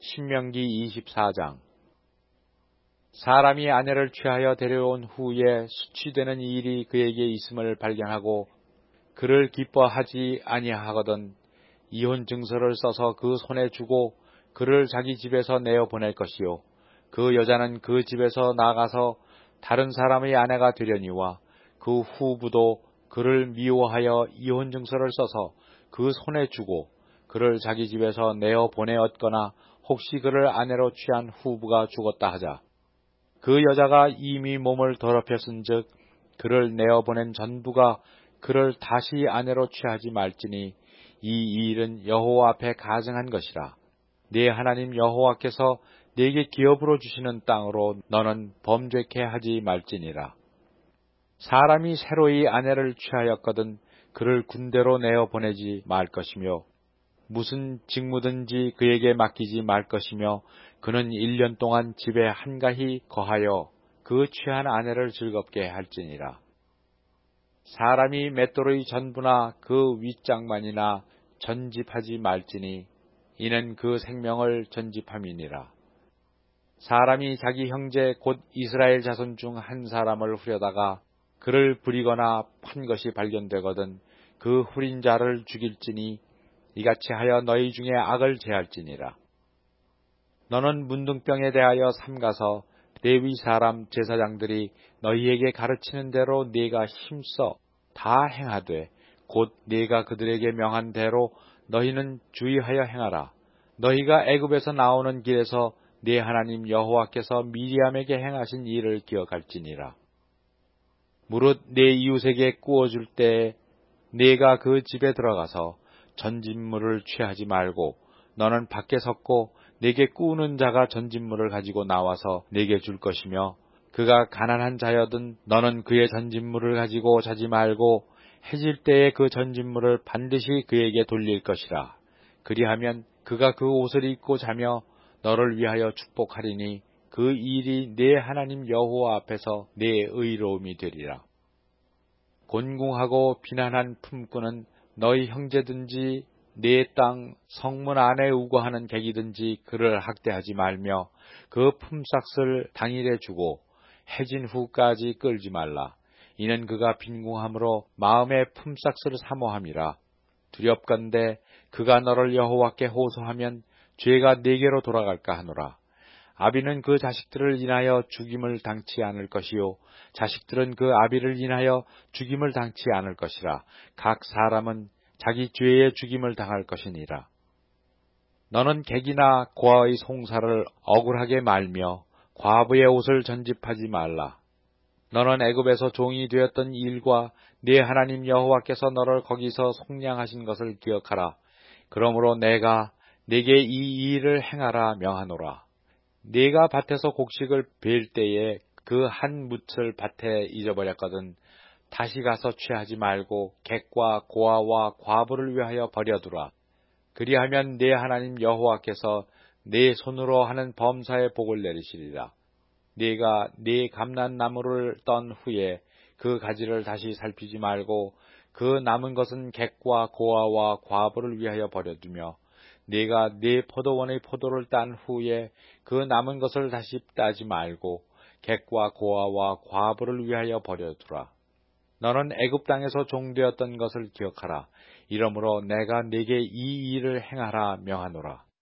신명기 24장. 사람이 아내를 취하여 데려온 후에 수치되는 일이 그에게 있음을 발견하고 그를 기뻐하지 아니하거든 이혼 증서를 써서 그 손에 주고 그를 자기 집에서 내어 보낼 것이요, 그 여자는 그 집에서 나가서 다른 사람의 아내가 되려니와 그 후부도 그를 미워하여 이혼 증서를 써서 그 손에 주고 그를 자기 집에서 내어 보내었거나 혹시 그를 아내로 취한 후부가 죽었다 하자. 그 여자가 이미 몸을 더럽혔은즉 그를 내어보낸 전부가 그를 다시 아내로 취하지 말지니 이 일은 여호와 앞에 가증한 것이라. 네 하나님 여호와께서 네게 기업으로 주시는 땅으로 너는 범죄케 하지 말지니라. 사람이 새로이 아내를 취하였거든 그를 군대로 내어보내지 말 것이며 무슨 직무든지 그에게 맡기지 말 것이며 그는 1년 동안 집에 한가히 거하여 그 취한 아내를 즐겁게 할지니라. 사람이 맷돌의 전부나 그 윗장만이나 전집하지 말지니 이는 그 생명을 전집함이니라. 사람이 자기 형제 곧 이스라엘 자손 중 한 사람을 후려다가 그를 부리거나 판 것이 발견되거든 그 후린 자를 죽일지니 이같이 하여 너희 중에 악을 제할지니라. 너는 문둥병에 대하여 삼가서 레위 사람 제사장들이 너희에게 가르치는 대로 네가 힘써 다 행하되 곧 네가 그들에게 명한 대로 너희는 주의하여 행하라. 너희가 애굽에서 나오는 길에서 네 하나님 여호와께서 미리암에게 행하신 일을 기억할지니라. 무릇 네 이웃에게 구워줄 때에 네가 그 집에 들어가서 전진물을 취하지 말고 너는 밖에 섰고 네게 꾸우는 자가 전진물을 가지고 나와서 네게 줄 것이며 그가 가난한 자여든 너는 그의 전진물을 가지고 자지 말고 해질 때에 그 전진물을 반드시 그에게 돌릴 것이라. 그리하면 그가 그 옷을 입고 자며 너를 위하여 축복하리니 그 일이 네 하나님 여호와 앞에서 네 의로움이 되리라. 곤궁하고 비난한 품꾼은 너희 형제든지 네 땅 성문 안에 우거하는 객이든지 그를 학대하지 말며 그 품삯을 당일에 주고 해진 후까지 끌지 말라. 이는 그가 빈궁함으로 마음의 품삯을 사모함이라. 두렵건대 그가 너를 여호와께 호소하면 죄가 네게로 돌아갈까 하노라. 아비는 그 자식들을 인하여 죽임을 당치 않을 것이요 자식들은 그 아비를 인하여 죽임을 당치 않을 것이라. 각 사람은 자기 죄의 죽임을 당할 것이니라. 너는 객이나 고아의 송사를 억울하게 말며 과부의 옷을 전집하지 말라. 너는 애굽에서 종이 되었던 일과 네 하나님 여호와께서 너를 거기서 속량하신 것을 기억하라. 그러므로 내가 네게 이 일을 행하라 명하노라. 네가 밭에서 곡식을 벨 때에 그 한 뭇을 밭에 잊어버렸거든 다시 가서 취하지 말고 객과 고아와 과부를 위하여 버려두라. 그리하면 네 하나님 여호와께서 네 손으로 하는 범사에 복을 내리시리라. 네가 네 감람나무를 떤 후에 그 가지를 다시 살피지 말고 그 남은 것은 객과 고아와 과부를 위하여 버려두며 네가 네 포도원의 포도를 딴 후에 그 남은 것을 다시 따지 말고 객과 고아와 과부를 위하여 버려두라. 너는 애굽 땅에서 종되었던 것을 기억하라. 이러므로 내가 네게 이 일을 행하라 명하노라.